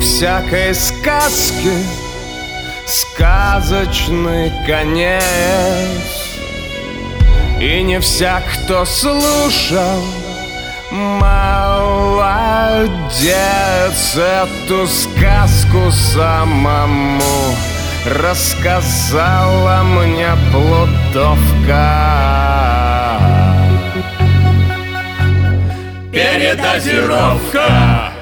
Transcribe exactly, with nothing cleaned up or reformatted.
всякой сказки сказочный конец. И не всяк, кто слушал, молодец. Эту сказку самому рассказала мне Плутовка. Передозировка.